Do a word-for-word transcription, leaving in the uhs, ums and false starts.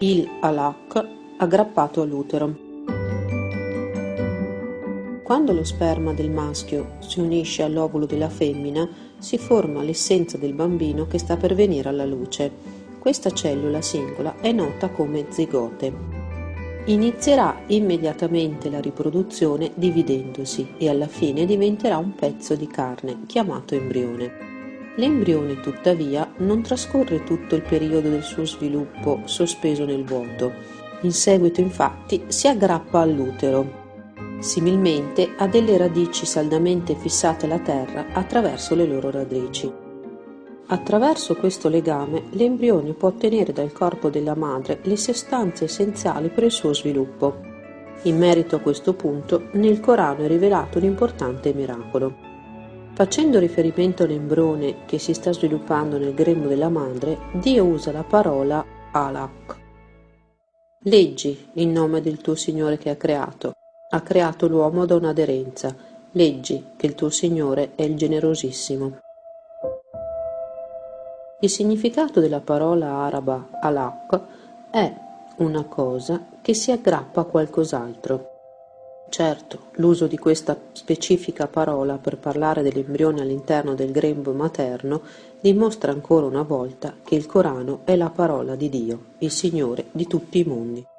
il alaq aggrappato all'utero. Quando lo sperma del maschio si unisce all'ovulo della femmina, si forma l'essenza del bambino che sta per venire alla luce. Questa cellula singola è nota come zigote. Inizierà immediatamente la riproduzione dividendosi e alla fine diventerà un pezzo di carne chiamato embrione. L'embrione, tuttavia, non trascorre tutto il periodo del suo sviluppo sospeso nel vuoto. In seguito, infatti, si aggrappa all'utero. Similmente ha delle radici saldamente fissate alla terra attraverso le loro radici. Attraverso questo legame l'embrione può ottenere dal corpo della madre le sostanze essenziali per il suo sviluppo. In merito a questo punto, nel Corano è rivelato un importante miracolo. Facendo riferimento all'embrione che si sta sviluppando nel grembo della madre, Dio usa la parola alaq. Leggi il nome del tuo Signore che ha creato. Ha creato l'uomo da un'aderenza. Leggi che il tuo Signore è il generosissimo. Il significato della parola araba alaq è una cosa che si aggrappa a qualcos'altro. Certo, l'uso di questa specifica parola per parlare dell'embrione all'interno del grembo materno dimostra ancora una volta che il Corano è la parola di Dio, il Signore di tutti i mondi.